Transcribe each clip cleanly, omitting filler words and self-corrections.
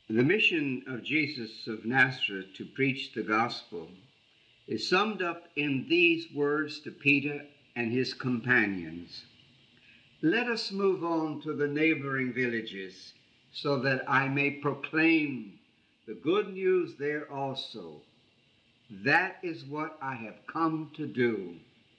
The mission of Jesus of Nazareth to preach the gospel is summed up in these words to Peter and his companions. Let us move on to the neighboring villages so that I may proclaim the good news there also. That is what I have come to do.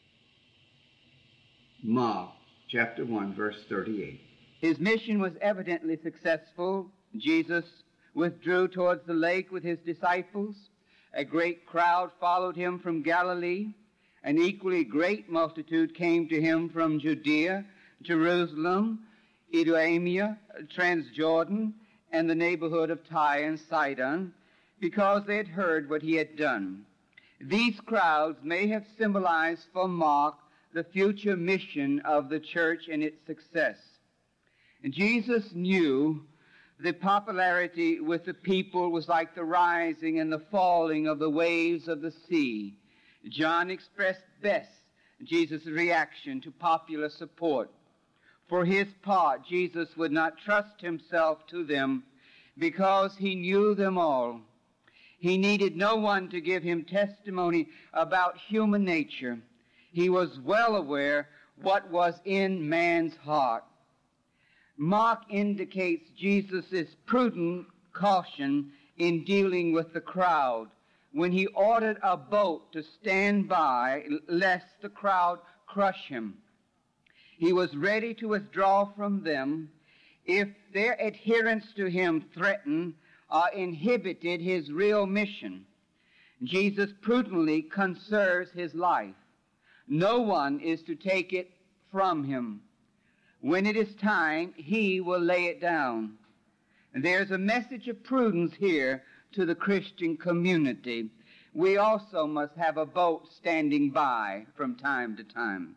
Mark chapter 1, verse 38. His mission was evidently successful. Jesus withdrew towards the lake with his disciples. A great crowd followed him from Galilee. An equally great multitude came to him from Judea, Jerusalem, Idumea, Transjordan, and the neighborhood of Tyre and Sidon, because they had heard what he had done. These crowds may have symbolized for Mark the future mission of the church and its success. And Jesus knew the popularity with the people was like the rising and the falling of the waves of the sea. John expressed best Jesus' reaction to popular support. For his part, Jesus would not trust himself to them because he knew them all. He needed no one to give him testimony about human nature. He was well aware what was in man's heart. Mark indicates Jesus' prudent caution in dealing with the crowd when he ordered a boat to stand by lest the crowd crush him. He was ready to withdraw from them if their adherence to him threatened or inhibited his real mission. Jesus prudently conserves his life. No one is to take it from him. When it is time, he will lay it down. And there's a message of prudence here to the Christian community. We also must have a boat standing by from time to time.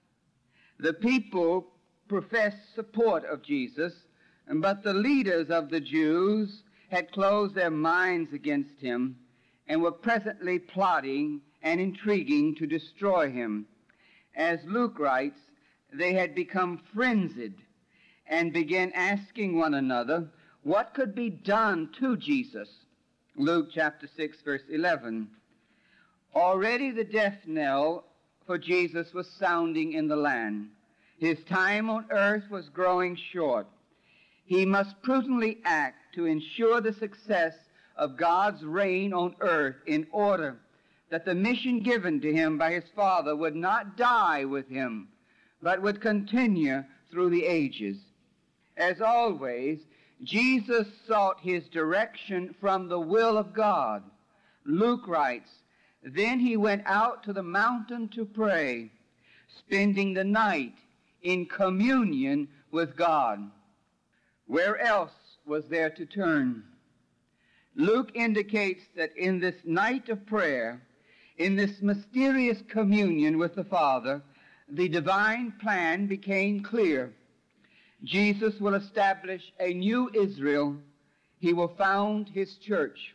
The people professed support of Jesus, but the leaders of the Jews had closed their minds against him and were presently plotting and intriguing to destroy him. As Luke writes, they had become frenzied and began asking one another what could be done to Jesus. Luke chapter 6, verse 11. Already the death knell for Jesus was sounding in the land. His time on earth was growing short. He must prudently act to ensure the success of God's reign on earth in order that the mission given to him by his Father would not die with him, but would continue through the ages. As always, Jesus sought his direction from the will of God. Luke writes, "Then he went out to the mountain to pray, spending the night in communion with God." Where else was there to turn? Luke indicates that in this night of prayer, in this mysterious communion with the Father, the divine plan became clear. Jesus will establish a new Israel. He will found his church.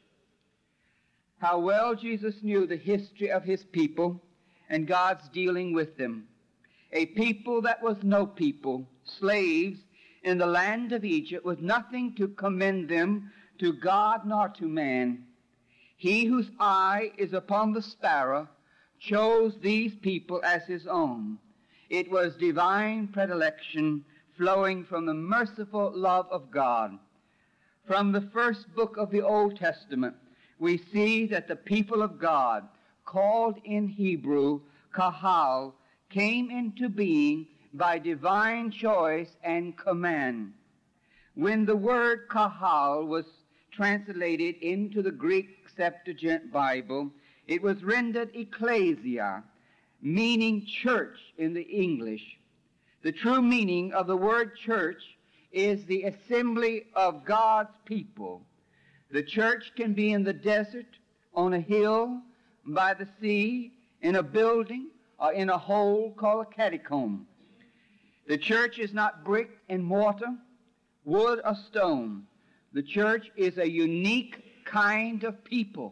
How well Jesus knew the history of his people and God's dealing with them. A people that was no people, slaves in the land of Egypt, with nothing to commend them to God nor to man. He whose eye is upon the sparrow chose these people as his own. It was divine predilection flowing from the merciful love of God. From the first book of the Old Testament, we see that the people of God, called in Hebrew Kahal, came into being by divine choice and command. When the word Kahal was translated into the Greek Septuagint Bible, it was rendered ecclesia, meaning church in the English. The true meaning of the word church is the assembly of God's people. The church can be in the desert, on a hill, by the sea, in a building, or in a hole called a catacomb. The church is not brick and mortar, wood or stone. The church is a unique kind of people.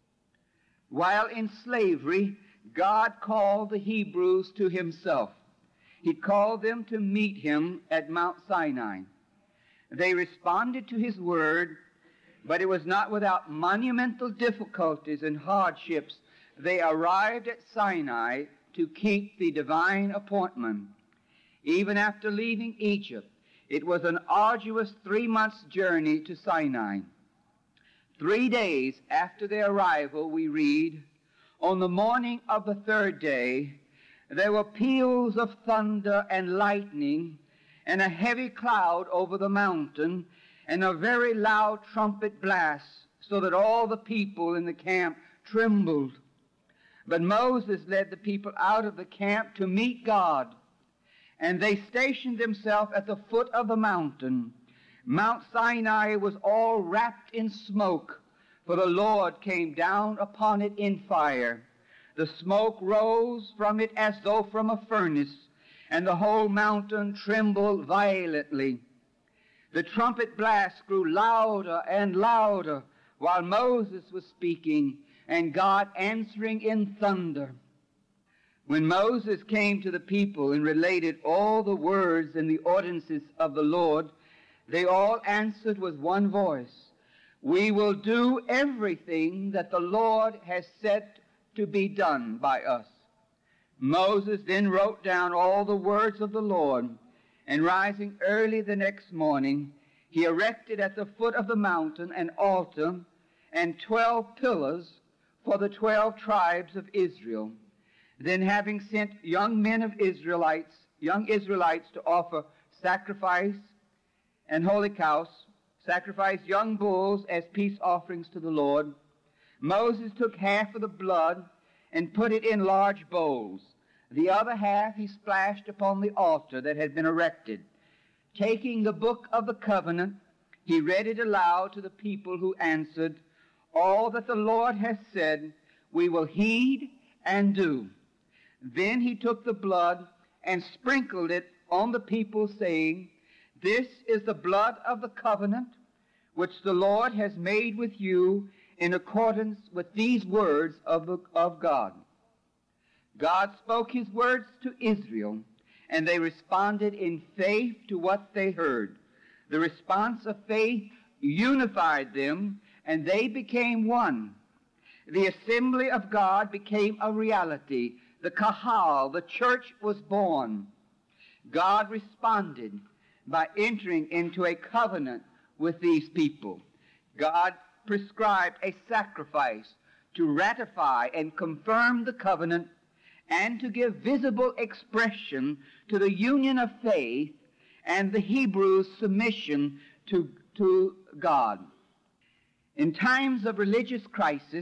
While in slavery, God called the Hebrews to himself. He called them to meet him at Mount Sinai. They responded to his word But it was not without monumental difficulties and hardships they arrived at Sinai to keep the divine appointment. Even after leaving Egypt, it was an arduous 3 months' journey to Sinai. 3 days after their arrival, we read, on the morning of the third day, there were peals of thunder and lightning, and a heavy cloud over the mountain, and a very loud trumpet blast, so that all the people in the camp trembled. But Moses led the people out of the camp to meet God, and they stationed themselves at the foot of the mountain. Mount Sinai was all wrapped in smoke, for the Lord came down upon it in fire. The smoke rose from it as though from a furnace, and the whole mountain trembled violently. The trumpet blast grew louder and louder while Moses was speaking, and God answering in thunder. When Moses came to the people and related all the words and the ordinances of the Lord, they all answered with one voice, we will do everything that the Lord has said to be done by us. Moses then wrote down all the words of the Lord, and rising early the next morning, he erected at the foot of the mountain an altar and 12 pillars for the 12 tribes of Israel. Then, having sent young Israelites to offer sacrifice and holocaust, sacrifice young bulls as peace offerings to the Lord, Moses took half of the blood and put it in large bowls. The other half he splashed upon the altar that had been erected. Taking the book of the covenant, he read it aloud to the people, who answered, all that the Lord has said we will heed and do. Then he took the blood and sprinkled it on the people, saying, this is the blood of the covenant which the Lord has made with you in accordance with these words of God. God spoke his words to Israel, and they responded in faith to what they heard. The response of faith unified them, and they became one. The assembly of God became a reality. The kahal, the church, was born. God responded by entering into a covenant with these people. God prescribed a sacrifice to ratify and confirm the covenant and to give visible expression to the union of faith and the Hebrews' submission to God. In times of religious crisis,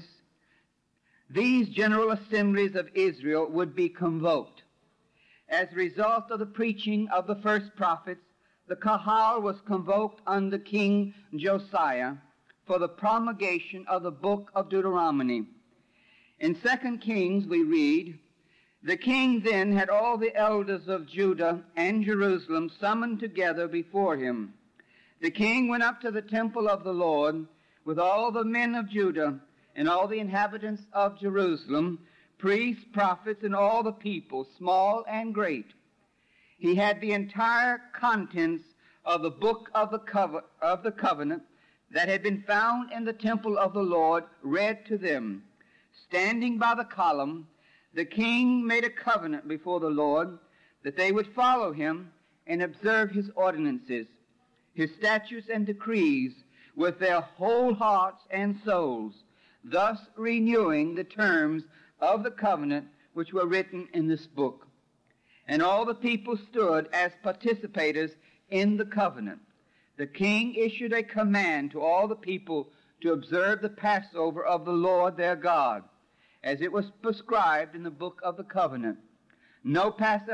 these general assemblies of Israel would be convoked. As a result of the preaching of the first prophets, the kahal was convoked under King Josiah for the promulgation of the book of Deuteronomy. In 2 Kings we read, the king then had all the elders of Judah and Jerusalem summoned together before him. The king went up to the temple of the Lord with all the men of Judah and all the inhabitants of Jerusalem, priests, prophets, and all the people, small and great. He had the entire contents of the book of the covenant that had been found in the temple of the Lord read to them. Standing by the column, the king made a covenant before the Lord that they would follow him and observe his ordinances, his statutes and decrees with their whole hearts and souls, thus renewing the terms of the covenant which were written in this book. And all the people stood as participators in the covenant. The king issued a command to all the people to observe the Passover of the Lord their God, as it was prescribed in the book of the covenant. No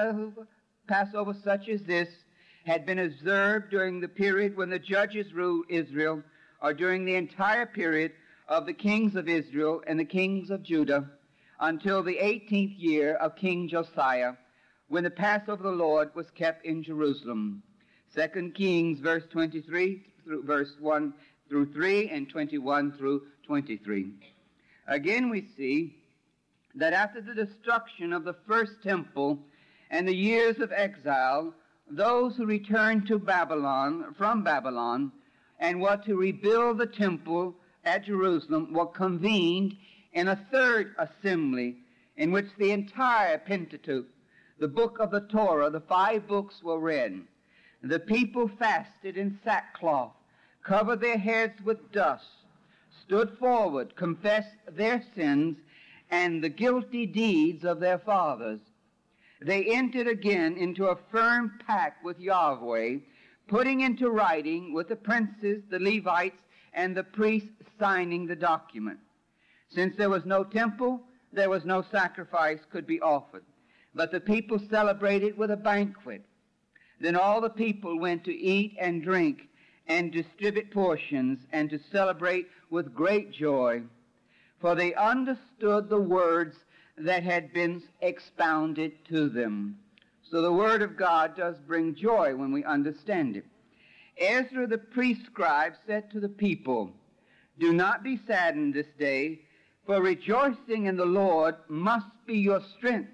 Passover such as this had been observed during the period when the judges ruled Israel, or during the entire period of the kings of Israel and the kings of Judah, until the 18th year of King Josiah, when the Passover of the Lord was kept in Jerusalem. 2 Kings, verse 23, through verse 1 through 3, and 21 through 23. Again we see that after the destruction of the first temple and the years of exile, those who returned to Babylon, from Babylon, and were to rebuild the temple at Jerusalem were convened in a third assembly in which the entire Pentateuch, the book of the Torah, the 5 books were read. The people fasted in sackcloth, covered their heads with dust, stood forward, confessed their sins and the guilty deeds of their fathers. They entered again into a firm pact with Yahweh, putting into writing with the princes, the Levites, and the priests signing the document. Since there was no temple, there was no sacrifice could be offered. But the people celebrated with a banquet. Then all the people went to eat and drink and distribute portions and to celebrate with great joy, for they understood the words that had been expounded to them. So the Word of God does bring joy when we understand it. Ezra the priest scribe said to the people, "Do not be saddened this day, for rejoicing in the Lord must be your strength."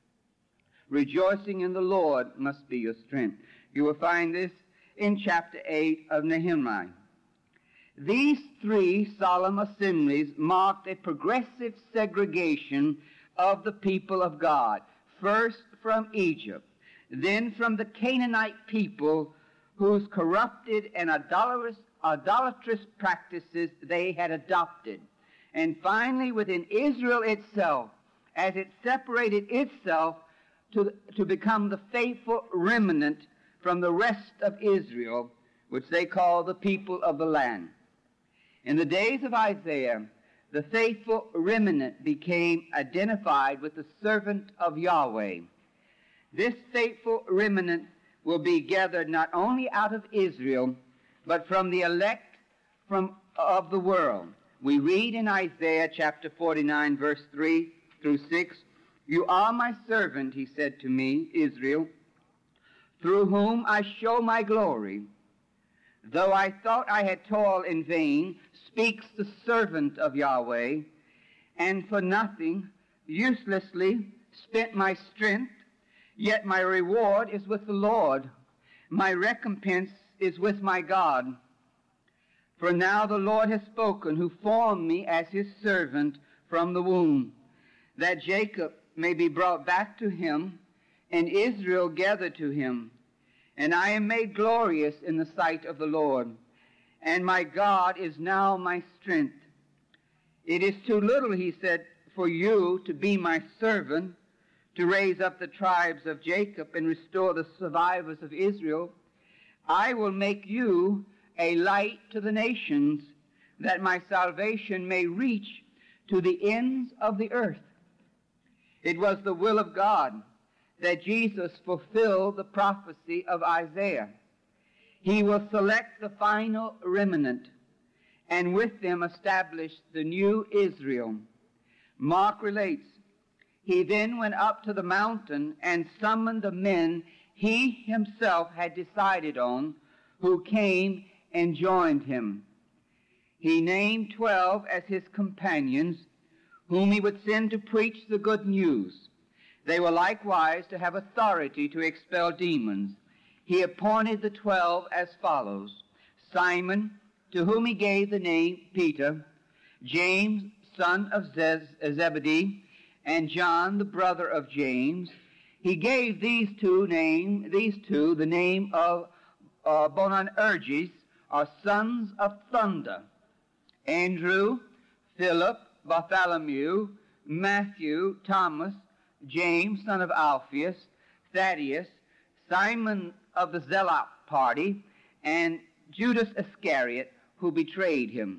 Rejoicing in the Lord must be your strength. You will find this in chapter 8 of Nehemiah. These 3 solemn assemblies marked a progressive segregation of the people of God, first from Egypt, then from the Canaanite people whose corrupted and idolatrous practices they had adopted, and finally within Israel itself, as it separated itself to become the faithful remnant from the rest of Israel, which they call the people of the land. In the days of Isaiah, the faithful remnant became identified with the servant of Yahweh. This faithful remnant will be gathered not only out of Israel, but from the elect of the world. We read in Isaiah chapter 49, verse 3 through 6, "You are my servant," he said to me, Israel, "through whom I show my glory. Though I thought I had toiled in vain, speaks the servant of Yahweh, and for nothing, uselessly spent my strength, yet my reward is with the Lord. My recompense is with my God. For now the Lord has spoken, who formed me as his servant from the womb, that Jacob may be brought back to him, and Israel gathered to him. And I am made glorious in the sight of the Lord, and my God is now my strength. It is too little," he said, "for you to be my servant, to raise up the tribes of Jacob and restore the survivors of Israel. I will make you a light to the nations, that my salvation may reach to the ends of the earth." It was the will of God that Jesus fulfill the prophecy of Isaiah. He will select the final remnant, and with them establish the new Israel. Mark relates, "He then went up to the mountain and summoned the men he himself had decided on, who came and joined him. He named 12 as his companions, whom he would send to preach the good news. They were likewise to have authority to expel demons. He appointed the 12 as follows: Simon, to whom he gave the name Peter, James, son of Zebedee, and John, the brother of James. He gave these two the name of Boanerges, or sons of thunder. Andrew, Philip, Bartholomew, Matthew, Thomas, James, son of Alphaeus, Thaddeus, Simon of the Zealot party, and Judas Iscariot, who betrayed him."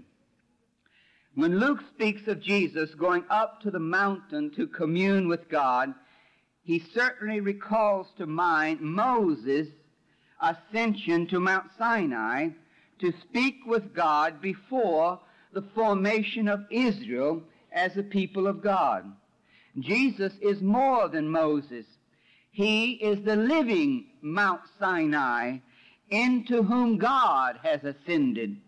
When Luke speaks of Jesus going up to the mountain to commune with God, he certainly recalls to mind Moses' ascension to Mount Sinai to speak with God before the formation of Israel as a people of God. Jesus is more than Moses. He is the living Mount Sinai, into whom God has ascended.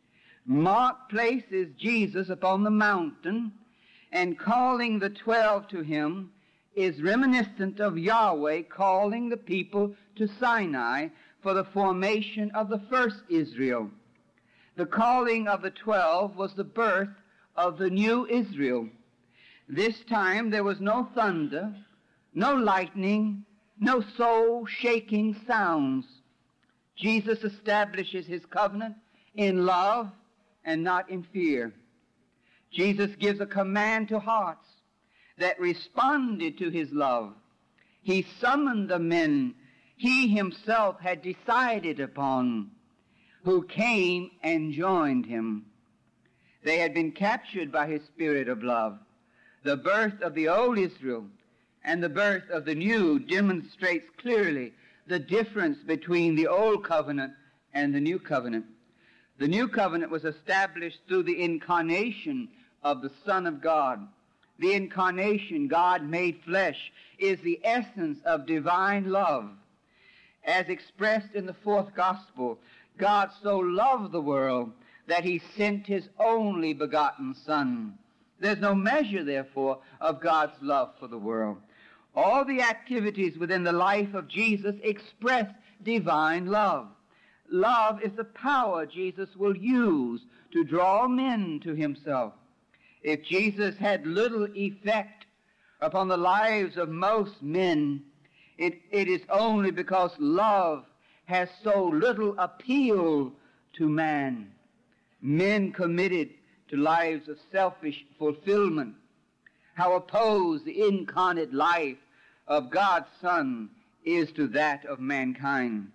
Mark places Jesus upon the mountain, and calling the 12 to him is reminiscent of Yahweh calling the people to Sinai for the formation of the first Israel. The calling of the 12 was the birth of the new Israel. This time there was no thunder, no lightning, no soul-shaking sounds. Jesus establishes his covenant in love and not in fear. Jesus gives a command to hearts that responded to his love. He summoned the men he himself had decided upon, who came and joined him. They had been captured by his spirit of love. The birth of the old Israel and the birth of the new demonstrates clearly the difference between the old covenant and the new covenant. The new covenant was established through the incarnation of the Son of God. The incarnation, God made flesh, is the essence of divine love. As expressed in the fourth gospel, God so loved the world that he sent his only begotten Son. There's no measure, therefore, of God's love for the world. All the activities within the life of Jesus express divine love. Love is the power Jesus will use to draw men to himself. If Jesus had little effect upon the lives of most men, it is only because love has so little appeal to man. Men committed to lives of selfish fulfillment, how opposed the incarnate life of God's Son is to that of mankind.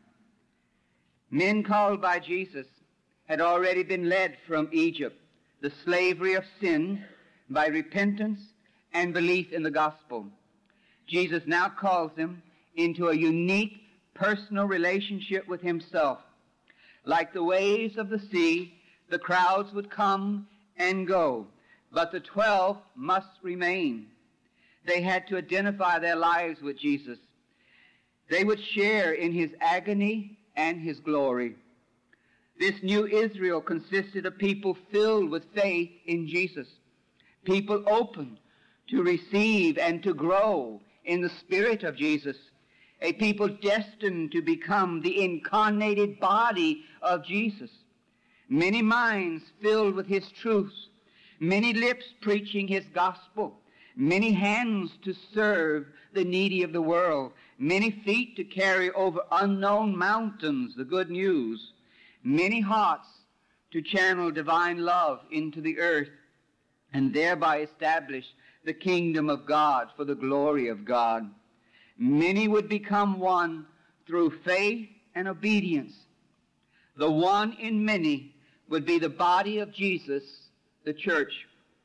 Men called by Jesus had already been led from Egypt, the slavery of sin, by repentance and belief in the gospel. Jesus now calls them into a unique personal relationship with himself. Like the waves of the sea, the crowds would come and go, but the 12 must remain. They had to identify their lives with Jesus. They would share in his agony and his glory. This new Israel consisted of people filled with faith in Jesus, people open to receive and to grow in the Spirit of Jesus, a people destined to become the incarnated body of Jesus. Many minds filled with his truths, many lips preaching his gospel, many hands to serve the needy of the world, many feet to carry over unknown mountains the good news, many hearts to channel divine love into the earth and thereby establish the kingdom of God for the glory of God. Many would become one through faith and obedience. The one in many would be the body of Jesus, the church.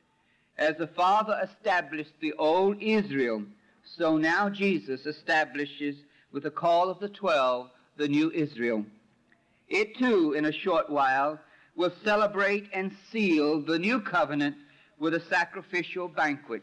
As the Father established the old Israel, so now Jesus establishes with the call of the 12 the new Israel. It too, in a short while, will celebrate and seal the new covenant with a sacrificial banquet.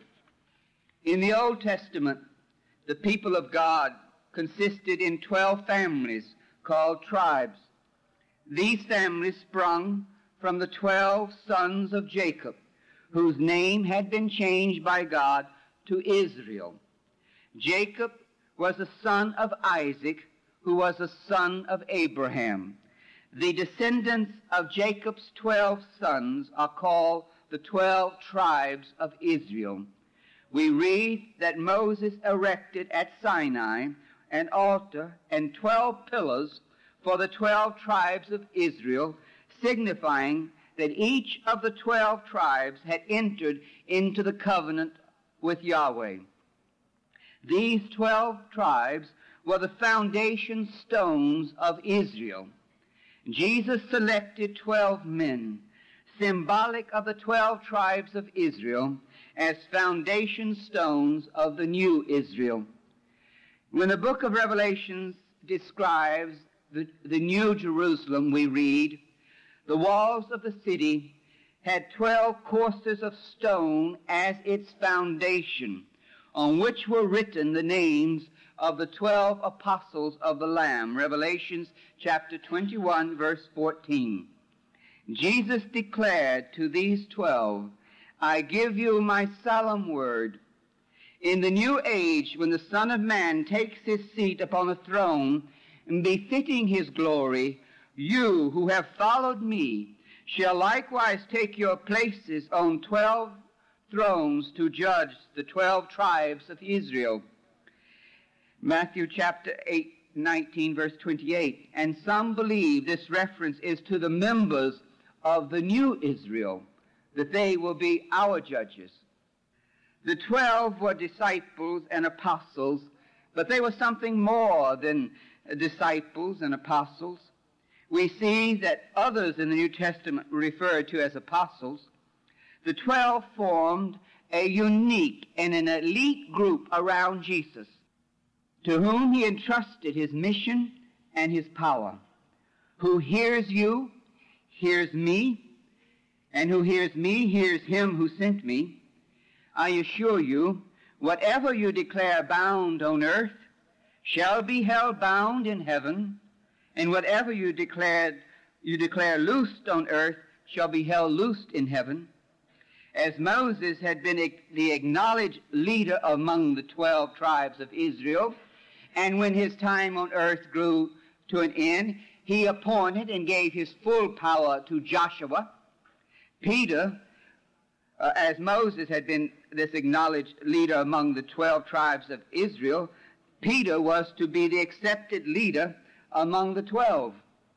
In the Old Testament, the people of God consisted in 12 families called tribes. These families sprung from the 12 sons of Jacob, whose name had been changed by God to Israel. Jacob was a son of Isaac, who was a son of Abraham. The descendants of Jacob's 12 sons are called the 12 tribes of Israel. We read that Moses erected at Sinai an altar and 12 pillars for the 12 tribes of Israel, signifying that each of the 12 tribes had entered into the covenant with Yahweh. These 12 tribes were the foundation stones of Israel. Jesus selected 12 men, symbolic of the 12 tribes of Israel, as foundation stones of the new Israel. When the book of Revelation describes the new Jerusalem, we read, the walls of the city had 12 courses of stone as its foundation, on which were written the names of the 12 apostles of the Lamb. Revelation chapter 21, verse 14. Jesus declared to these 12, I give you my solemn word. In the new age, when the Son of Man takes his seat upon the throne, befitting his glory, you who have followed me shall likewise take your places on 12 thrones to judge the 12 tribes of Israel. Matthew chapter 19, verse 28. And some believe this reference is to the members of the new Israel, that they will be our judges. The 12 were disciples and apostles, but they were something more than disciples and apostles. We see that others in the New Testament were referred to as apostles. The 12 formed a unique and an elite group around Jesus, to whom he entrusted his mission and his power. Who hears you, hears me, and who hears me, hears him who sent me. I assure you, whatever you declare bound on earth shall be held bound in heaven, and whatever you declare loosed on earth shall be held loosed in heaven. As Moses had been the acknowledged leader among the 12 tribes of Israel, and when his time on earth grew to an end, he appointed and gave his full power to Joshua. Peter, as Moses had been this acknowledged leader among the 12 tribes of Israel, Peter was to be the accepted leader among the 12.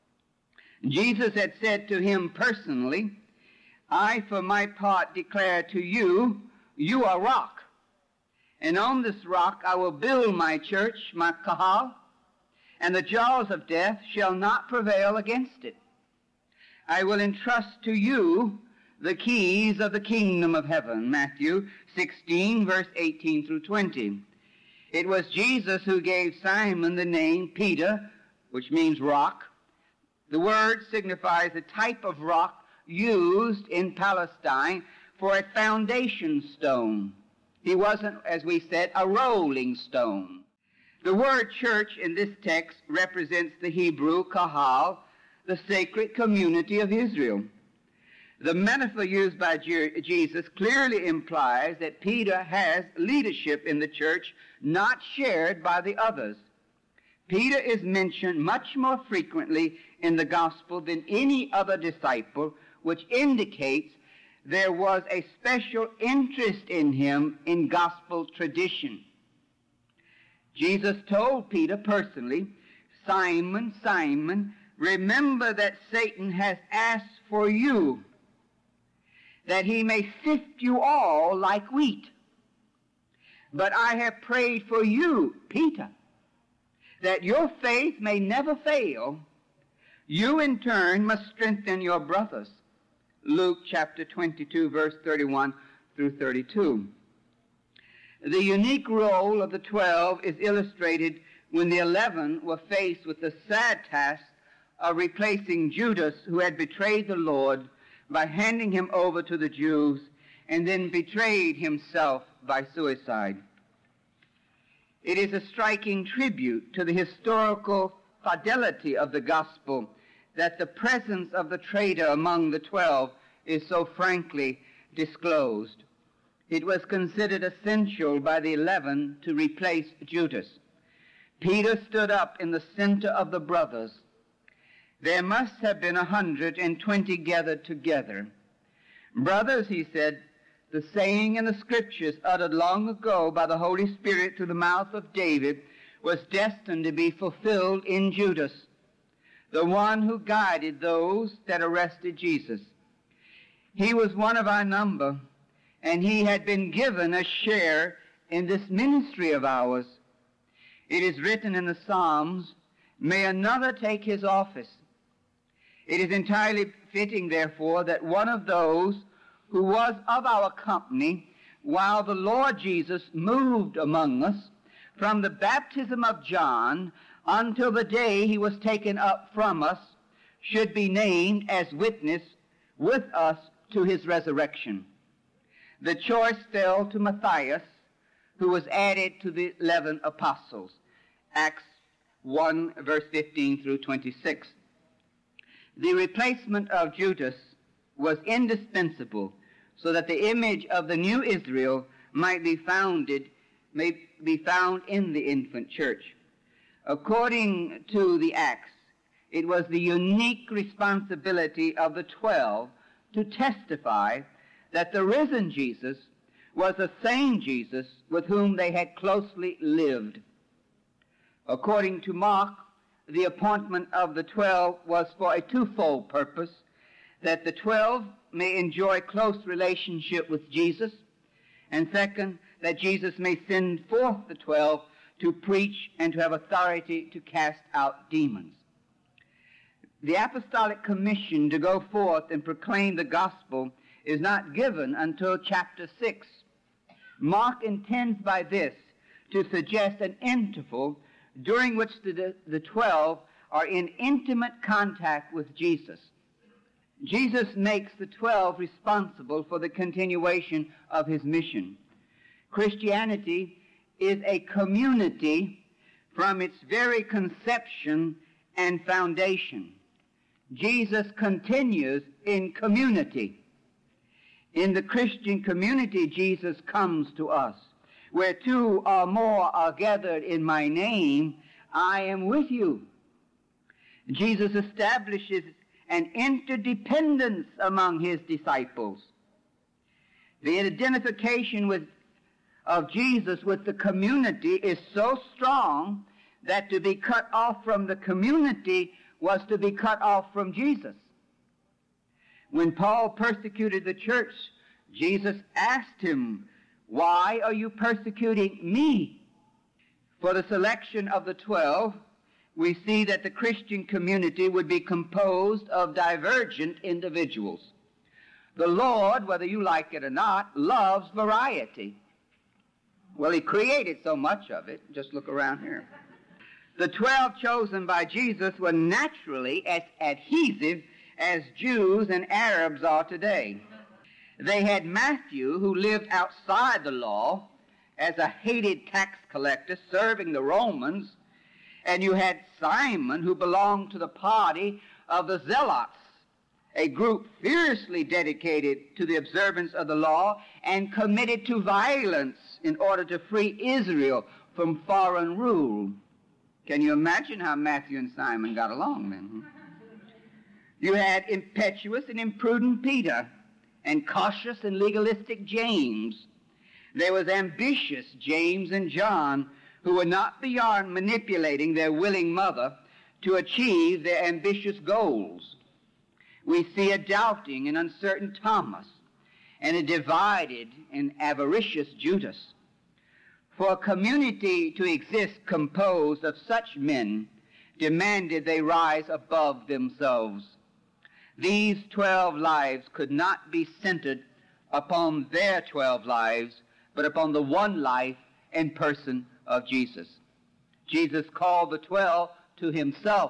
Jesus had said to him personally, I for my part declare to you, you are rock. And on this rock I will build my church, my kahal, and the jaws of death shall not prevail against it. I will entrust to you the keys of the kingdom of heaven. Matthew 16, verse 18 through 20. It was Jesus who gave Simon the name Peter, which means rock. The word signifies a type of rock used in Palestine for a foundation stone. He wasn't, as we said, a rolling stone. The word church in this text represents the Hebrew kahal, the sacred community of Israel. The metaphor used by Jesus clearly implies that Peter has leadership in the church not shared by the others. Peter is mentioned much more frequently in the gospel than any other disciple, which indicates there was a special interest in him in gospel tradition. Jesus told Peter personally, Simon, Simon, remember that Satan has asked for you, that he may sift you all like wheat. But I have prayed for you, Peter, that your faith may never fail. You in turn must strengthen your brothers. Luke chapter 22, verse 31 through 32. The unique role of the 12 is illustrated when the 11 were faced with the sad task of replacing Judas, who had betrayed the Lord by handing him over to the Jews and then betrayed himself by suicide. It is a striking tribute to the historical fidelity of the gospel that the presence of the traitor among the 12 is so frankly disclosed. It was considered essential by the 11 to replace Judas. Peter stood up in the center of the brothers. There must have been 120 gathered together. Brothers, he said, the saying in the Scriptures uttered long ago by the Holy Spirit through the mouth of David was destined to be fulfilled in Judas, the one who guided those that arrested Jesus. He was one of our number, and he had been given a share in this ministry of ours. It is written in the Psalms, may another take his office. It is entirely fitting, therefore, that one of those who was of our company while the Lord Jesus moved among us from the baptism of John until the day he was taken up from us should be named as witness with us to his resurrection. The choice fell to Matthias, who was added to the 11 apostles. Acts 1, verse 15 through 26. The replacement of Judas was indispensable so that the image of the new Israel may be found in the infant church. According to the Acts, it was the unique responsibility of the 12 to testify that the risen Jesus was the same Jesus with whom they had closely lived. According to Mark, the appointment of the 12 was for a twofold purpose, that the 12 may enjoy close relationship with Jesus, and second, that Jesus may send forth the 12 to preach and to have authority to cast out demons. The apostolic commission to go forth and proclaim the gospel is not given until chapter 6. Mark intends by this to suggest an interval during which the 12 are in intimate contact with Jesus. Jesus makes the 12 responsible for the continuation of his mission. Christianity is a community from its very conception and foundation. Jesus continues in community. In the Christian community, Jesus comes to us. Where two or more are gathered in my name, I am with you. Jesus establishes an interdependence among his disciples. The identification of Jesus with the community is so strong that to be cut off from the community was to be cut off from Jesus. When Paul persecuted the church, Jesus asked him, "Why are you persecuting me?" For the selection of the 12, we see that the Christian community would be composed of divergent individuals. The Lord, whether you like it or not, loves variety. Well, he created so much of it. Just look around here. The 12 chosen by Jesus were naturally as adhesive as Jews and Arabs are today. They had Matthew, who lived outside the law as a hated tax collector serving the Romans, and you had Simon, who belonged to the party of the Zealots, a group fiercely dedicated to the observance of the law and committed to violence in order to free Israel from foreign rule. Can you imagine how Matthew and Simon got along then? You had impetuous and imprudent Peter and cautious and legalistic James. There was ambitious James and John, who were not beyond manipulating their willing mother to achieve their ambitious goals. We see a doubting and uncertain Thomas and a divided and avaricious Judas. For a community to exist composed of such men demanded they rise above themselves. These 12 lives could not be centered upon their 12 lives, but upon the one life and person of Jesus. Jesus called the 12 to himself.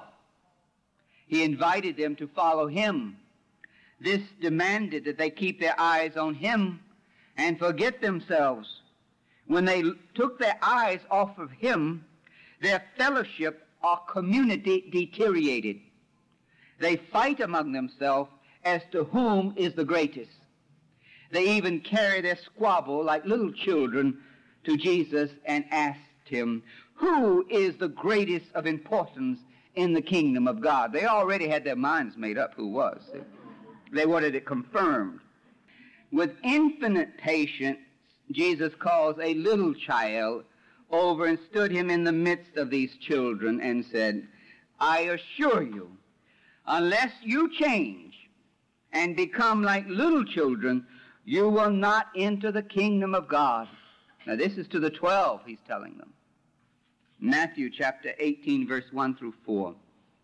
He invited them to follow him. This demanded that they keep their eyes on him and forget themselves. When they took their eyes off of him, their fellowship or community deteriorated. They fight among themselves as to whom is the greatest. They even carry their squabble like little children to Jesus and asked him, "Who is the greatest of importance in the kingdom of God?" They already had their minds made up who was. They wanted it confirmed. With infinite patience, Jesus calls a little child over and stood him in the midst of these children and said, "I assure you, unless you change and become like little children, you will not enter the kingdom of God." Now this is to the 12, he's telling them. Matthew chapter 18, verse 1 through 4.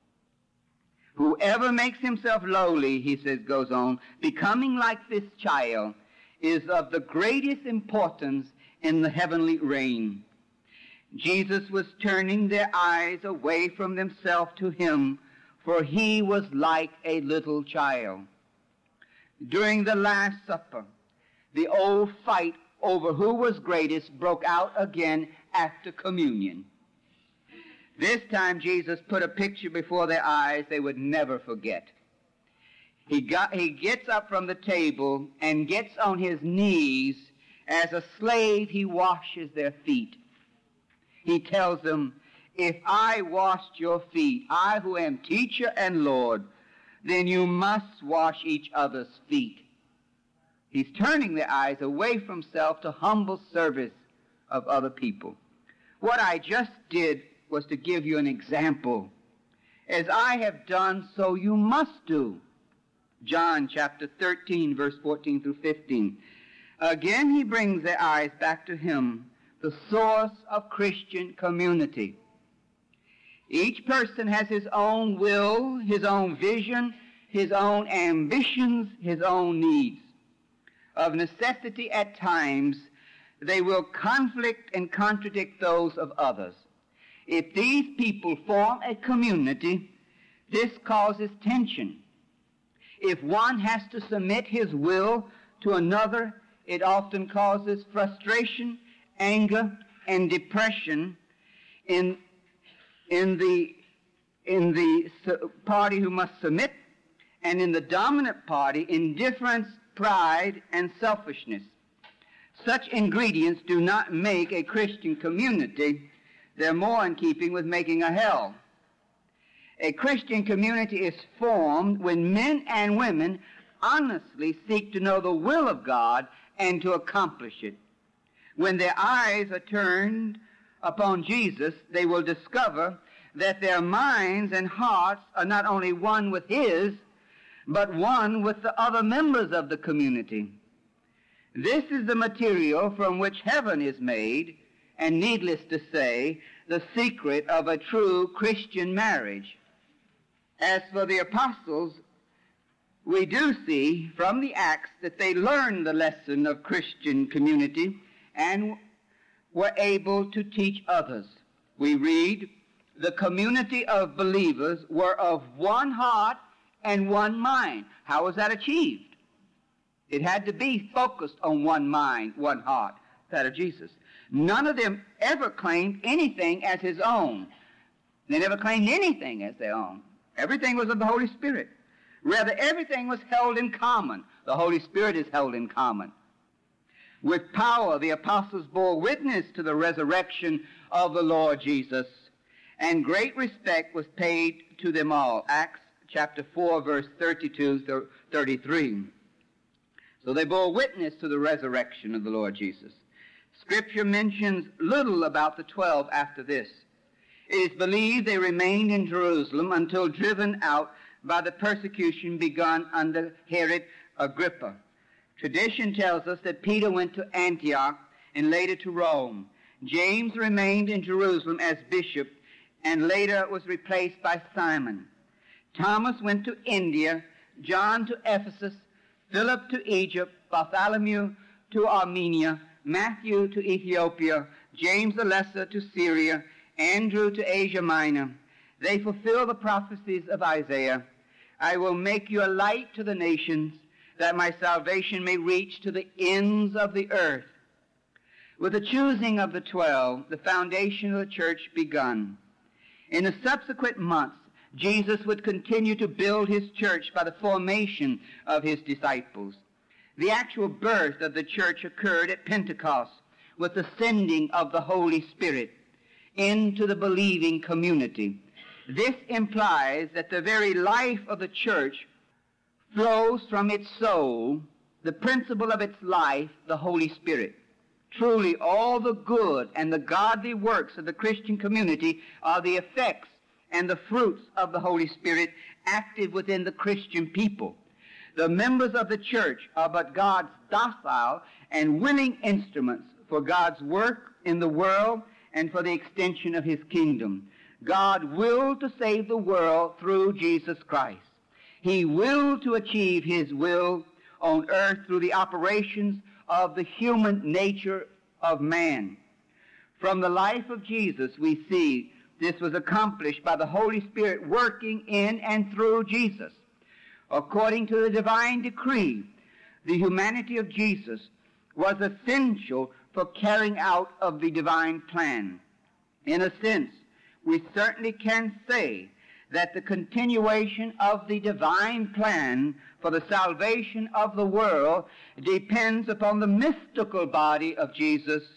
"Whoever makes himself lowly," he says, goes on, "becoming like this child, is of the greatest importance in the heavenly reign." Jesus was turning their eyes away from themselves to him, for he was like a little child. During the Last Supper, the old fight over who was greatest broke out again after communion. This time Jesus put a picture before their eyes they would never forget. He gets up from the table and gets on his knees. As a slave, he washes their feet. He tells them, if I washed your feet, I who am teacher and Lord, then you must wash each other's feet. He's turning their eyes away from self to humble service of other people. What I just did was to give you an example. As I have done, so you must do. John chapter 13, verse 14 through 15. Again, he brings their eyes back to him, the source of Christian community. Each person has his own will, his own vision, his own ambitions, his own needs. Of necessity, at times, they will conflict and contradict those of others. If these people form a community, this causes tension. If one has to submit his will to another, it often causes frustration, anger, and depression in the party who must submit, and in the dominant party, indifference, pride, and selfishness. Such ingredients do not make a Christian community. They're more in keeping with making a hell. A Christian community is formed when men and women honestly seek to know the will of God and to accomplish it. When their eyes are turned upon Jesus, they will discover that their minds and hearts are not only one with His, but one with the other members of the community. This is the material from which heaven is made, and needless to say, the secret of a true Christian marriage. As for the apostles, we do see from the Acts that they learned the lesson of Christian community and were able to teach others. We read, the community of believers were of one heart and one mind. How was that achieved? It had to be focused on one mind, one heart, that of Jesus. None of them ever claimed anything as his own. They never claimed anything as their own. Everything was of the Holy Spirit. Rather, everything was held in common. The Holy Spirit is held in common. With power, the apostles bore witness to the resurrection of the Lord Jesus, and great respect was paid to them all. Acts chapter 4, verse 32 to 33. So they bore witness to the resurrection of the Lord Jesus. Scripture mentions little about the 12 after this. It is believed they remained in Jerusalem until driven out by the persecution begun under Herod Agrippa. Tradition tells us that Peter went to Antioch and later to Rome. James remained in Jerusalem as bishop and later was replaced by Simon. Thomas went to India, John to Ephesus, Philip to Egypt, Bartholomew to Armenia, Matthew to Ethiopia, James the Lesser to Syria, Andrew to Asia Minor. They fulfill the prophecies of Isaiah. I will make you a light to the nations, that my salvation may reach to the ends of the earth. With the choosing of the 12, the foundation of the church begun. In the subsequent months, Jesus would continue to build his church by the formation of his disciples. The actual birth of the church occurred at Pentecost with the sending of the Holy Spirit into the believing community. This implies that the very life of the church flows from its soul, the principle of its life, the Holy Spirit. Truly, all the good and the godly works of the Christian community are the effects and the fruits of the Holy Spirit active within the Christian people. The members of the church are but God's docile and willing instruments for God's work in the world and for the extension of his kingdom. God willed to save the world through Jesus Christ. He willed to achieve his will on earth through the operations of the human nature of man. From the life of Jesus, we see this was accomplished by the Holy Spirit working in and through Jesus. According to the divine decree, the humanity of Jesus was essential for carrying out of the divine plan. In a sense, we certainly can say that the continuation of the divine plan for the salvation of the world depends upon the mystical body of Jesus,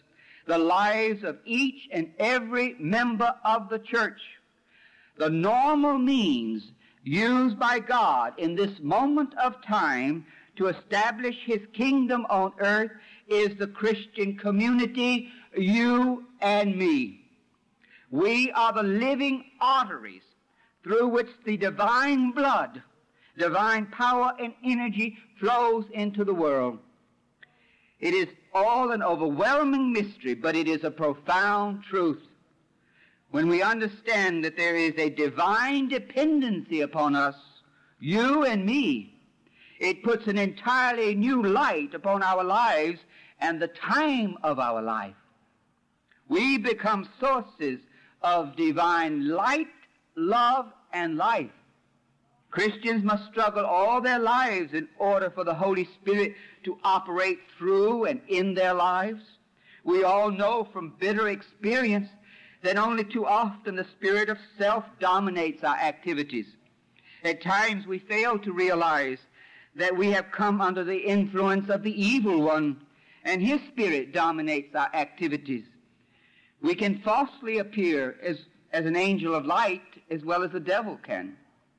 the lives of each and every member of the church. The normal means used by God in this moment of time to establish his kingdom on earth is the Christian community, you and me. We are the living arteries through which the divine blood, divine power and energy flows into the world. It is all an overwhelming mystery, but it is a profound truth. When we understand that there is a divine dependency upon us, you and me, it puts an entirely new light upon our lives and the time of our life. We become sources of divine light, love, and life. Christians must struggle all their lives in order for the Holy Spirit to operate through and in their lives. We all know from bitter experience that only too often the spirit of self dominates our activities. At times we fail to realize that we have come under the influence of the evil one, and his spirit dominates our activities. We can falsely appear as an angel of light as well as the devil can.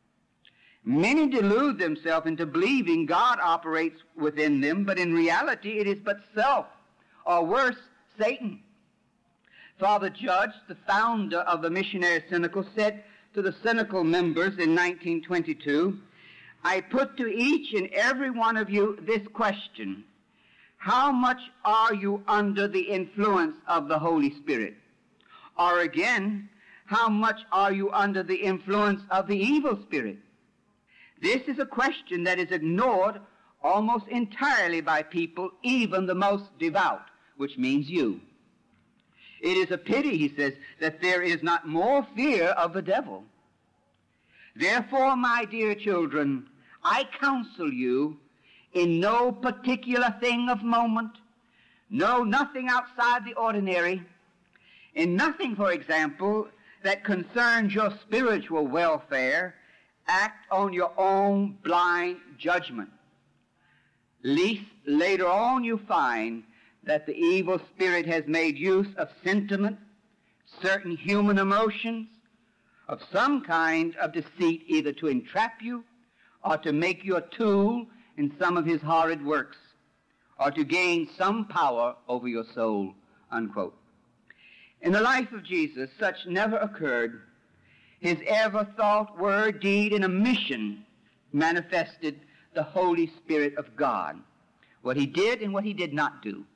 Many delude themselves into believing God operates within them, but in reality it is but self, or worse, Satan. Father Judge, the founder of the Missionary Synacle, said to the Synacle members in 1922, "I put to each and every one of you this question: how much are you under the influence of the Holy Spirit? Or again, how much are you under the influence of the evil spirit?" This is a question that is ignored almost entirely by people, even the most devout, which means you. It is a pity, he says, that there is not more fear of the devil. Therefore, my dear children, I counsel you in no particular thing of moment, nothing outside the ordinary, in nothing, for example, that concerns your spiritual welfare, act on your own blind judgment, lest later on you find that the evil spirit has made use of sentiment, certain human emotions, of some kind of deceit, either to entrap you or to make you a tool in some of his horrid works, or to gain some power over your soul, unquote. In the life of Jesus, such never occurred. His ever thought, word, deed, and a mission manifested the Holy Spirit of God, what he did and what he did not do.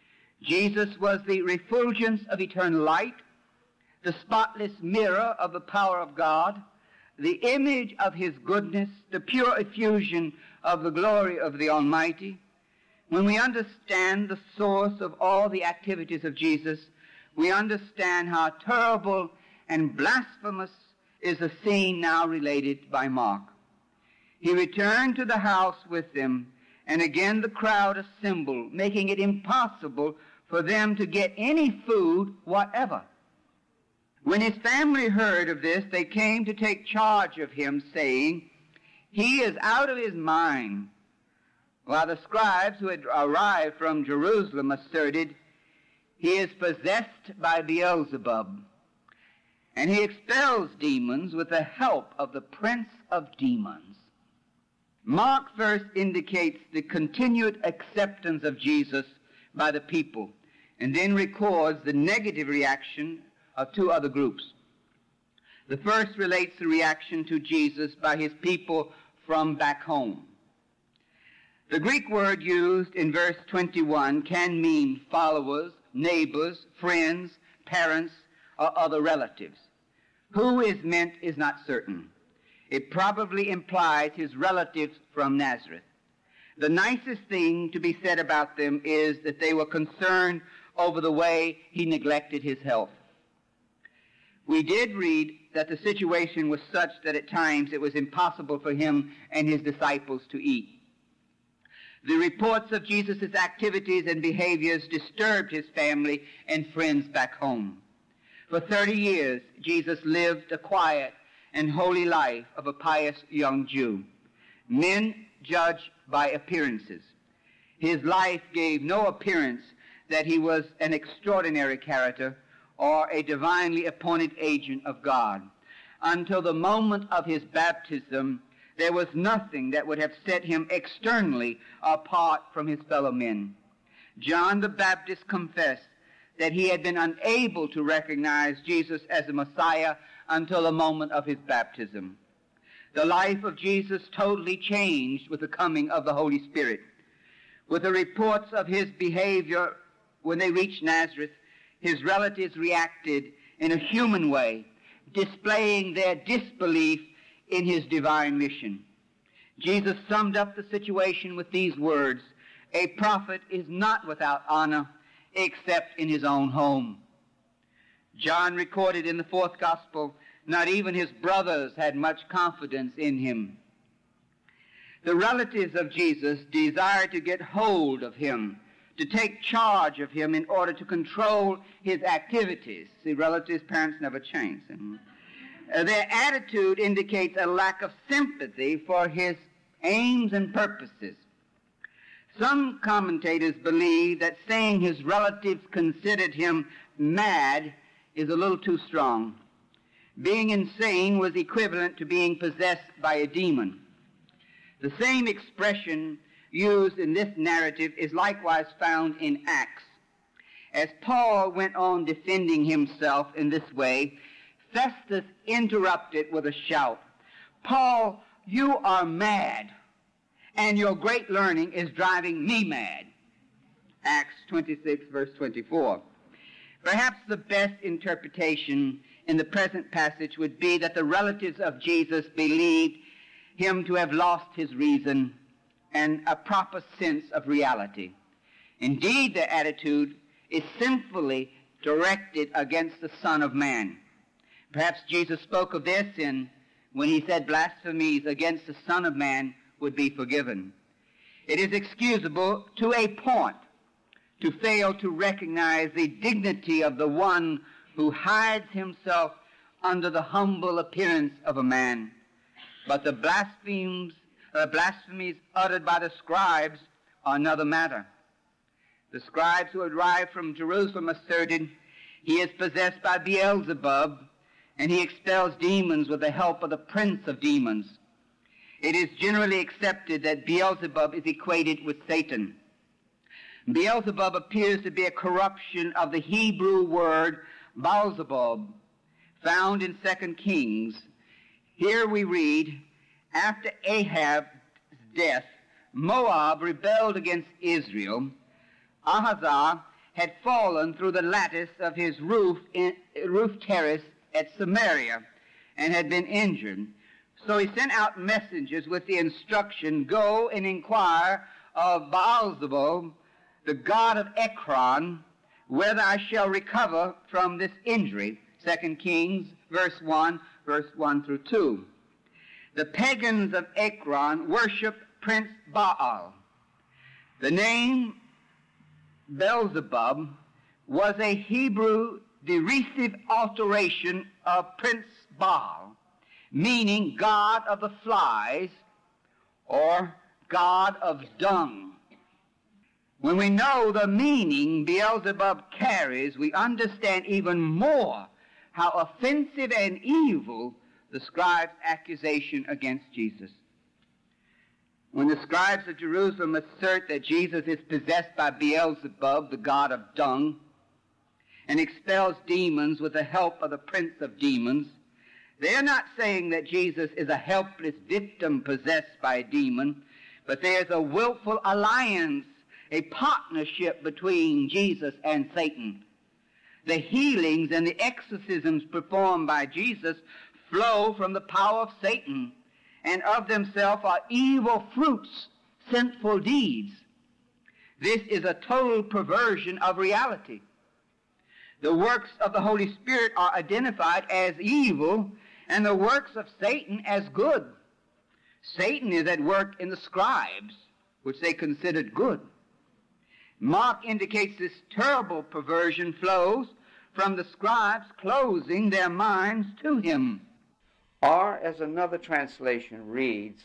Jesus was the refulgence of eternal light, the spotless mirror of the power of God, the image of his goodness, the pure effusion of the glory of the Almighty. When we understand the source of all the activities of Jesus, we understand how terrible and blasphemous is the scene now related by Mark. He returned to the house with them, and again the crowd assembled, making it impossible for them to get any food whatever. When his family heard of this, they came to take charge of him, saying, "He is out of his mind." While the scribes who had arrived from Jerusalem asserted, "He is possessed by Beelzebub, and he expels demons with the help of the prince of demons." Mark first indicates the continued acceptance of Jesus by the people, and then records the negative reaction of two other groups. The first relates the reaction to Jesus by his people from back home. The Greek word used in verse 21 can mean followers, neighbors, friends, parents, or other relatives. Who is meant is not certain. It probably implies his relatives from Nazareth. The nicest thing to be said about them is that they were concerned over the way he neglected his health. We did read that the situation was such that at times it was impossible for him and his disciples to eat. The reports of Jesus' activities and behaviors disturbed his family and friends back home. For 30 years, Jesus lived a quiet and holy life of a pious young Jew. Men judge by appearances. His life gave no appearance that he was an extraordinary character or a divinely appointed agent of God. Until the moment of his baptism, there was nothing that would have set him externally apart from his fellow men. John the Baptist confessed that he had been unable to recognize Jesus as the Messiah until the moment of his baptism. The life of Jesus totally changed with the coming of the Holy Spirit. With the reports of his behavior when they reached Nazareth, his relatives reacted in a human way, displaying their disbelief in his divine mission. Jesus summed up the situation with these words, "A prophet is not without honor except in his own home." John recorded in the fourth gospel, not even his brothers had much confidence in him. The relatives of Jesus desired to get hold of him, to take charge of him in order to control his activities. See, relatives, parents never change. Their attitude indicates a lack of sympathy for his aims and purposes. Some commentators believe that saying his relatives considered him mad is a little too strong. Being insane was equivalent to being possessed by a demon. The same expression used in this narrative is likewise found in Acts. As Paul went on defending himself in this way, Festus interrupted with a shout, "Paul, you are mad, and your great learning is driving me mad." Acts 26, verse 24. Perhaps the best interpretation in the present passage would be that the relatives of Jesus believed him to have lost his reason and a proper sense of reality. Indeed, their attitude is sinfully directed against the Son of Man. Perhaps Jesus spoke of their sin when he said blasphemies against the Son of Man would be forgiven. It is excusable to a point to fail to recognize the dignity of the one who hides himself under the humble appearance of a man. But the blasphemies uttered by the scribes are another matter. The scribes who arrived from Jerusalem asserted he is possessed by Beelzebub, and he expels demons with the help of the prince of demons. It is generally accepted that Beelzebub is equated with Satan. Beelzebub appears to be a corruption of the Hebrew word Baalzebub, found in 2 Kings. Here we read, after Ahab's death, Moab rebelled against Israel. Ahaziah had fallen through the lattice of his roof terrace at Samaria and had been injured. So he sent out messengers with the instruction, "Go and inquire of Baalzebub, the god of Ekron, whether I shall recover from this injury." 2 Kings, verse 1 through 2. The pagans of Ekron worshiped Prince Baal. The name Beelzebub was a Hebrew derisive alteration of Prince Baal, meaning God of the flies or God of dung. When we know the meaning Beelzebub carries, we understand even more how offensive and evil the scribes' accusation against Jesus. When the scribes of Jerusalem assert that Jesus is possessed by Beelzebub, the god of dung, and expels demons with the help of the prince of demons, they are not saying that Jesus is a helpless victim possessed by a demon, but there is a willful alliance, a partnership between Jesus and Satan. The healings and the exorcisms performed by Jesus flow from the power of Satan, and of themselves are evil fruits, sinful deeds. This is a total perversion of reality. The works of the Holy Spirit are identified as evil, and the works of Satan as good. Satan is at work in the scribes, which they considered good. Mark indicates this terrible perversion flows from the scribes closing their minds to him. Or, as another translation reads,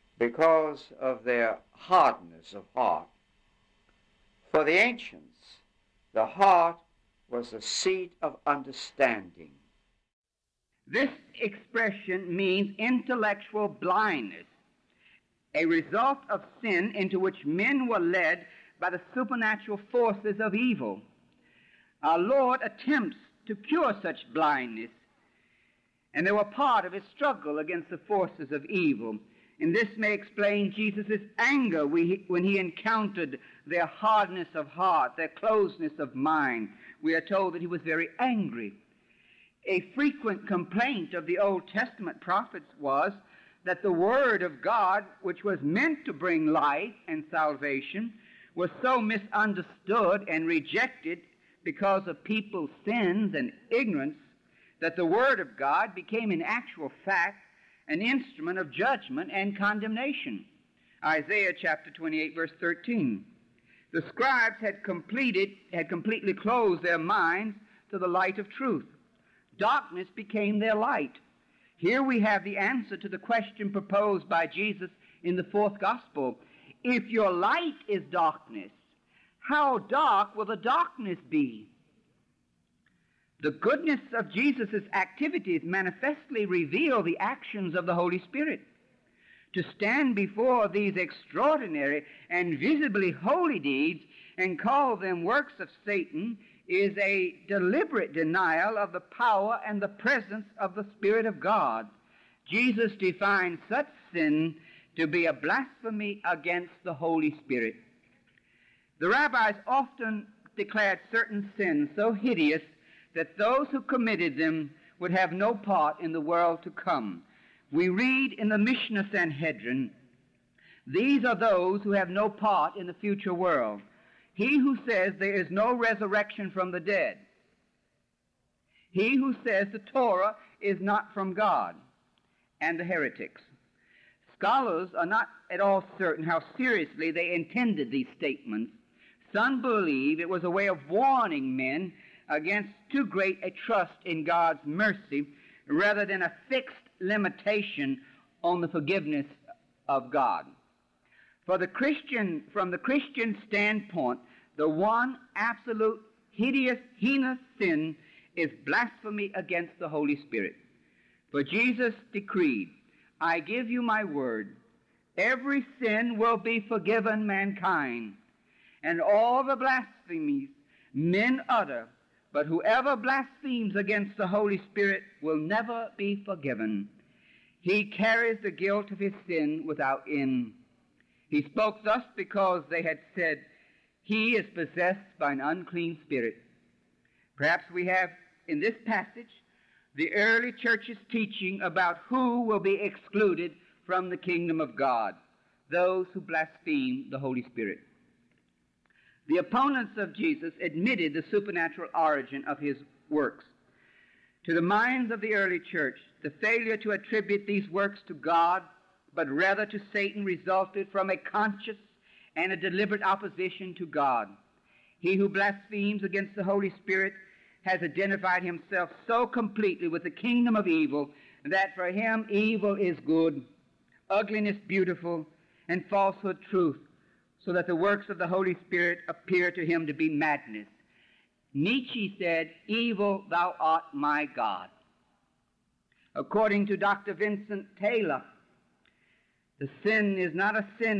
because of their hardness of heart. For the ancients The heart was the seat of understanding. This expression means intellectual blindness, a result of sin into which men were led by the supernatural forces of evil. Our Lord attempts to cure such blindness, and they were part of his struggle against the forces of evil. And this may explain Jesus' anger when he encountered their hardness of heart, their closeness of mind. We are told that he was very angry. A frequent complaint of the Old Testament prophets was that the Word of God, which was meant to bring life and salvation, was so misunderstood and rejected because of people's sins and ignorance that the Word of God became in actual fact an instrument of judgment and condemnation. Isaiah chapter 28, verse 13. The scribes had completely closed their minds to the light of truth. Darkness became their light. Here we have the answer to the question proposed by Jesus in the fourth gospel. If your light is darkness, how dark will the darkness be? The goodness of Jesus' activities manifestly reveal the actions of the Holy Spirit. To stand before these extraordinary and visibly holy deeds and call them works of Satan is a deliberate denial of the power and the presence of the Spirit of God. Jesus defines such sin to be a blasphemy against the Holy Spirit. The rabbis often declared certain sins so hideous that those who committed them would have no part in the world to come. We read in the Mishnah Sanhedrin, these are those who have no part in the future world. He who says there is no resurrection from the dead. He who says the Torah is not from God. And the heretics. Scholars are not at all certain how seriously they intended these statements. Some believe it was a way of warning men against too great a trust in God's mercy rather than a fixed limitation on the forgiveness of God. From the Christian standpoint, the one absolute hideous, heinous sin is blasphemy against the Holy Spirit. For Jesus decreed, I give you my word, every sin will be forgiven mankind, and all the blasphemies men utter, but whoever blasphemes against the Holy Spirit will never be forgiven. He carries the guilt of his sin without end. He spoke thus because they had said, he is possessed by an unclean spirit. Perhaps we have in this passage the early church's teaching about who will be excluded from the kingdom of God, those who blaspheme the Holy Spirit. The opponents of Jesus admitted the supernatural origin of his works. To the minds of the early church, the failure to attribute these works to God, but rather to Satan, resulted from a conscious and a deliberate opposition to God. He who blasphemes against the Holy Spirit has identified himself so completely with the kingdom of evil that for him evil is good, ugliness beautiful, and falsehood truth, so that the works of the Holy Spirit appear to him to be madness. Nietzsche said, evil thou art my God. According to Dr. Vincent Taylor, the sin is not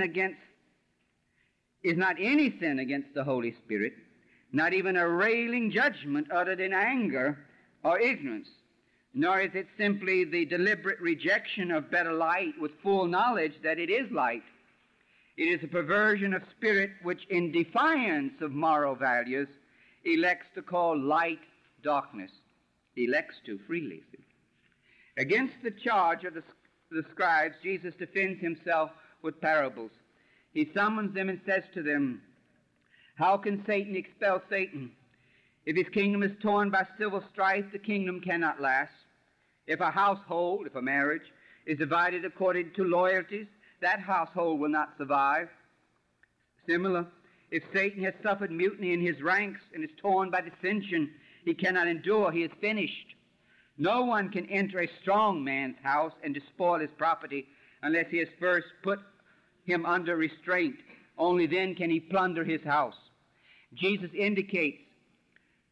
any sin against the Holy Spirit, not even a railing judgment uttered in anger or ignorance, nor is it simply the deliberate rejection of better light with full knowledge that it is light. It is a perversion of spirit which, in defiance of moral values, elects to call light darkness. Elects to freely. Against the charge of the scribes, Jesus defends himself with parables. He summons them and says to them, how can Satan expel Satan? If his kingdom is torn by civil strife, the kingdom cannot last. If a marriage, is divided according to loyalties, that household will not survive. Similar, if Satan has suffered mutiny in his ranks and is torn by dissension, he cannot endure, he is finished. No one can enter a strong man's house and despoil his property unless he has first put him under restraint. Only then can he plunder his house. Jesus indicates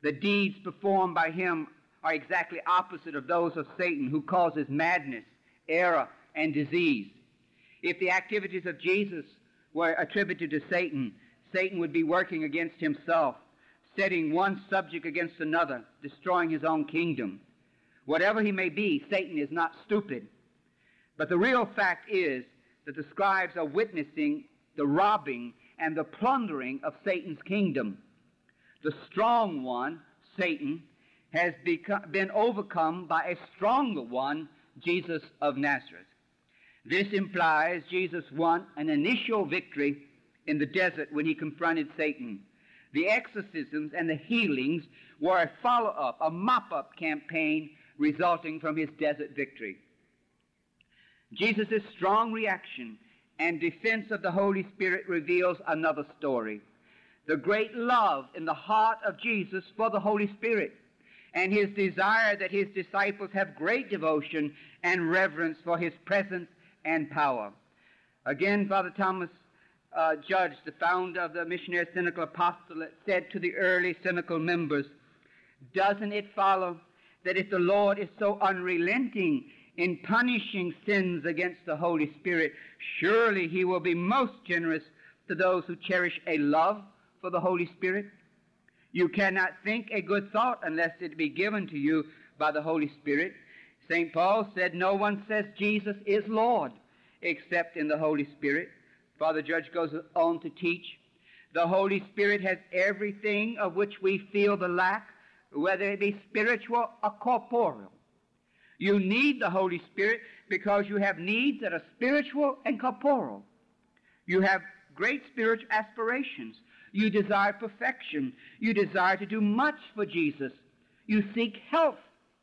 The deeds performed by him are exactly opposite of those of Satan, who causes madness, error, and disease. If the activities of Jesus were attributed to Satan, Satan would be working against himself, setting one subject against another, destroying his own kingdom. Whatever he may be, Satan is not stupid. But the real fact is that the scribes are witnessing the robbing and the plundering of Satan's kingdom. The strong one, Satan, has been overcome by a stronger one, Jesus of Nazareth. This implies Jesus won an initial victory in the desert when he confronted Satan. The exorcisms and the healings were a follow-up, a mop-up campaign resulting from his desert victory. Jesus' strong reaction and defense of the Holy Spirit reveals another story. The great love in the heart of Jesus for the Holy Spirit, and his desire that his disciples have great devotion and reverence for his presence and power. Again, Father Thomas Judge, the founder of the Missionary Cynical Apostolate, said to the early cynical members, "Doesn't it follow that if the Lord is so unrelenting in punishing sins against the Holy Spirit, surely he will be most generous to those who cherish a love for the Holy Spirit? You cannot think a good thought unless it be given to you by the Holy Spirit." St. Paul said, "No one says Jesus is Lord except in the Holy Spirit." Father Judge goes on to teach, the Holy Spirit has everything of which we feel the lack, whether it be spiritual or corporeal. You need the Holy Spirit because you have needs that are spiritual and corporeal. You have great spiritual aspirations. You desire perfection. You desire to do much for Jesus. You seek health.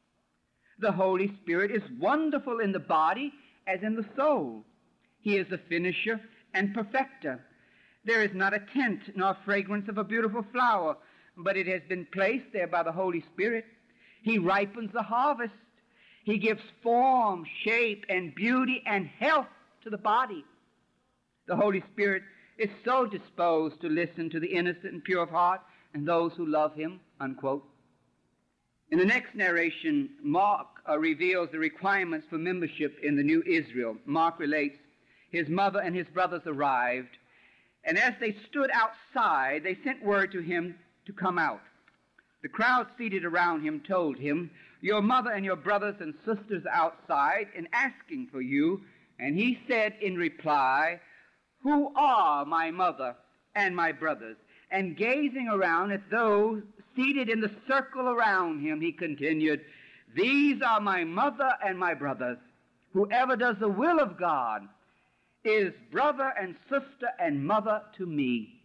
The Holy Spirit is wonderful in the body as in the soul. He is the finisher and perfecter. There is not a tint nor fragrance of a beautiful flower, but it has been placed there by the Holy Spirit. He ripens the harvest. He gives form, shape, and beauty and health to the body. The Holy Spirit is so disposed to listen to the innocent and pure of heart and those who love him, unquote. In the next narration, Mark reveals the requirements for membership in the new Israel. Mark relates, his mother and his brothers arrived, and as they stood outside, they sent word to him to come out. The crowd seated around him told him, "Your mother and your brothers and sisters are outside and asking for you." And he said in reply, "Who are my mother and my brothers?" And gazing around at those seated in the circle around him, he continued, "These are my mother and my brothers. Whoever does the will of God is brother and sister and mother to me."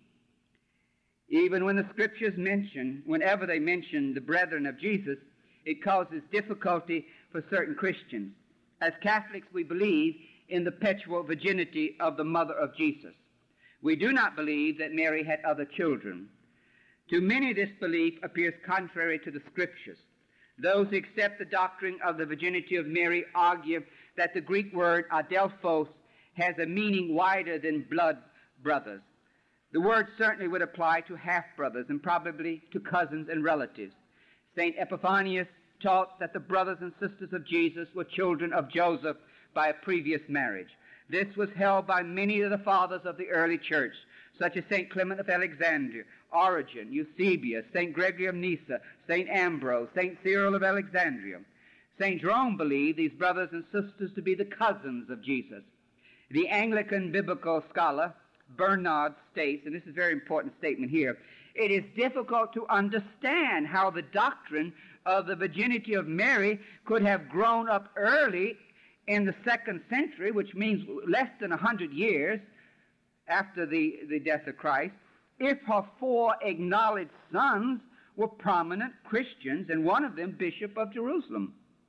Even when the Scriptures whenever they mention the brethren of Jesus, it causes difficulty for certain Christians. As Catholics, we believe in the perpetual virginity of the mother of Jesus. We do not believe that Mary had other children. To many, this belief appears contrary to the Scriptures. Those who accept the doctrine of the virginity of Mary argue that the Greek word adelphos has a meaning wider than blood brothers. The word certainly would apply to half-brothers and probably to cousins and relatives. St. Epiphanius taught that the brothers and sisters of Jesus were children of Joseph by a previous marriage. This was held by many of the fathers of the early church, such as St. Clement of Alexandria, Origen, Eusebius, St. Gregory of Nyssa, St. Ambrose, St. Cyril of Alexandria. St. Jerome believed these brothers and sisters to be the cousins of Jesus. The Anglican biblical scholar Bernard states, and this is a very important statement here, it is difficult to understand how the doctrine of the virginity of Mary could have grown up early in the 2nd century, which means less than 100 years after the death of Christ, if her 4 acknowledged sons were prominent Christians, and one of them Bishop of Jerusalem.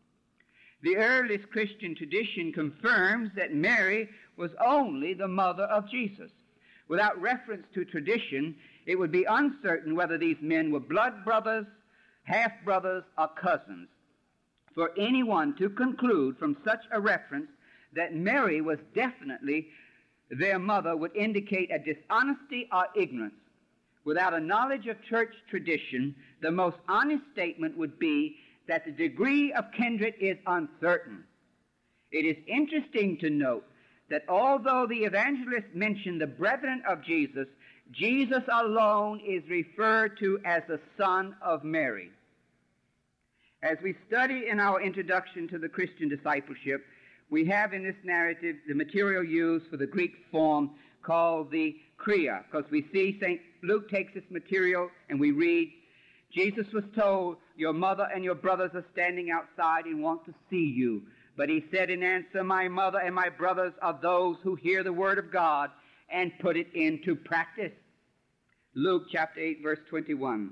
The earliest Christian tradition confirms that Mary was only the mother of Jesus. Without reference to tradition, it would be uncertain whether these men were blood brothers, half-brothers, or cousins. For anyone to conclude from such a reference that Mary was definitely their mother would indicate a dishonesty or ignorance. Without a knowledge of church tradition, the most honest statement would be that the degree of kindred is uncertain. It is interesting to note that although the evangelists mention the brethren of Jesus, Jesus alone is referred to as the Son of Mary. As we study in our introduction to the Christian discipleship, we have in this narrative the material used for the Greek form called the Kria, because we see St. Luke takes this material and we read, Jesus was told, your mother and your brothers are standing outside and want to see you. But he said in answer, my mother and my brothers are those who hear the word of God and put it into practice. Luke chapter 8, verse 21.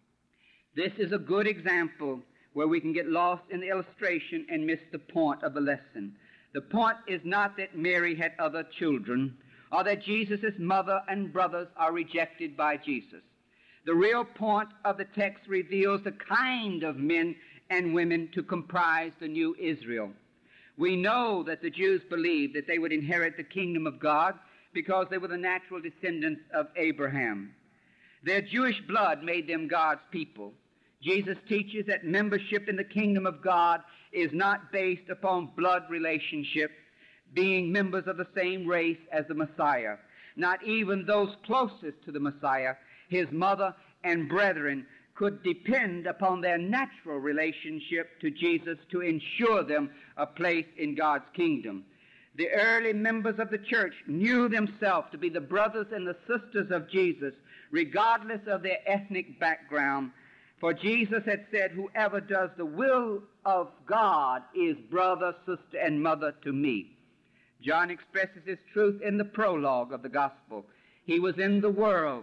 This is a good example where we can get lost in the illustration and miss the point of the lesson. The point is not that Mary had other children or that Jesus' mother and brothers are rejected by Jesus. The real point of the text reveals the kind of men and women to comprise the new Israel. We know that the Jews believed that they would inherit the kingdom of God because they were the natural descendants of Abraham. Their Jewish blood made them God's people. Jesus teaches that membership in the kingdom of God is not based upon blood relationship, being members of the same race as the Messiah. Not even those closest to the Messiah, his mother and brethren, could depend upon their natural relationship to Jesus to ensure them a place in God's kingdom. The early members of the church knew themselves to be the brothers and the sisters of Jesus, regardless of their ethnic background. For Jesus had said, whoever does the will of God is brother, sister, and mother to me. John expresses this truth in the prologue of the gospel. He was in the world,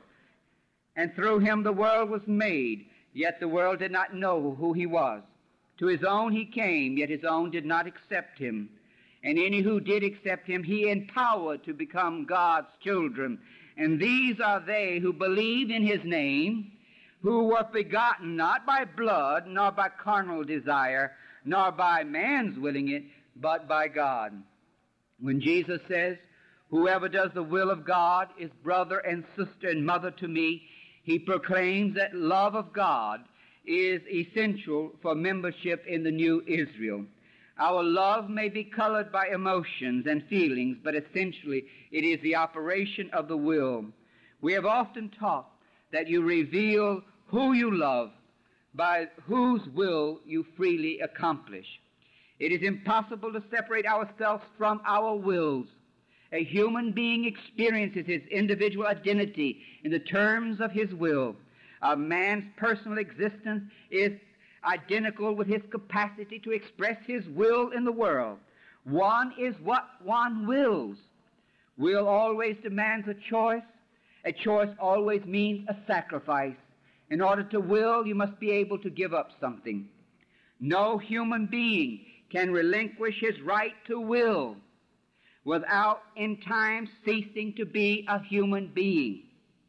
and through him the world was made, yet the world did not know who he was. To his own he came, yet his own did not accept him. And any who did accept him, he empowered to become God's children. And these are they who believe in his name, who were begotten not by blood, nor by carnal desire, nor by man's willing it, but by God. When Jesus says, whoever does the will of God is brother and sister and mother to me, he proclaims that love of God is essential for membership in the new Israel. Our love may be colored by emotions and feelings, but essentially it is the operation of the will. We have often taught that you reveal who you love by whose will you freely accomplish. It is impossible to separate ourselves from our wills. A human being experiences his individual identity in the terms of his will. A man's personal existence is identical with his capacity to express his will in the world. One is what one wills. Will always demands a choice. A choice always means a sacrifice. In order to will, you must be able to give up something. No human being can relinquish his right to will without in time ceasing to be a human being.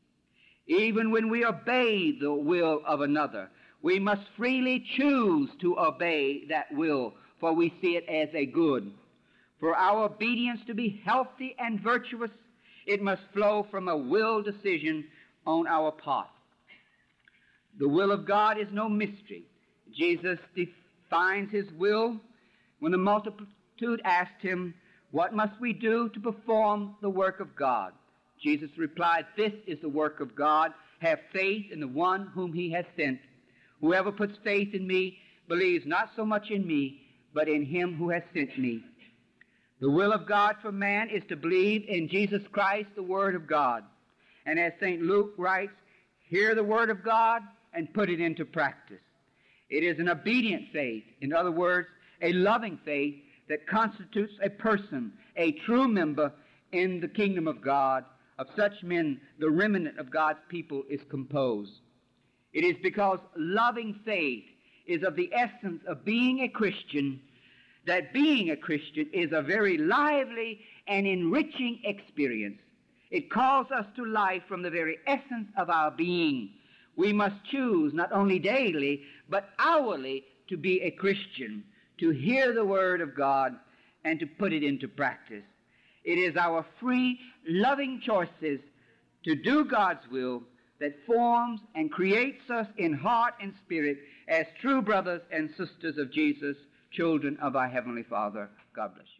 Even when we obey the will of another, we must freely choose to obey that will, for we see it as a good. For our obedience to be healthy and virtuous, it must flow from a will decision on our part. The will of God is no mystery. Jesus defines his will when the multitude asked him, what must we do to perform the work of God? Jesus replied, this is the work of God. Have faith in the one whom he has sent. Whoever puts faith in me believes not so much in me, but in him who has sent me. The will of God for man is to believe in Jesus Christ, the Word of God. And as St. Luke writes, hear the Word of God and put it into practice. It is an obedient faith, in other words, a loving faith that constitutes a person, a true member in the kingdom of God. Of such men, the remnant of God's people is composed. It is because loving faith is of the essence of being a Christian that being a Christian is a very lively and enriching experience. It calls us to life from the very essence of our being. We must choose not only daily, but hourly to be a Christian, to hear the Word of God and to put it into practice. It is our free, loving choices to do God's will that forms and creates us in heart and spirit as true brothers and sisters of Jesus, children of our Heavenly Father. God bless you.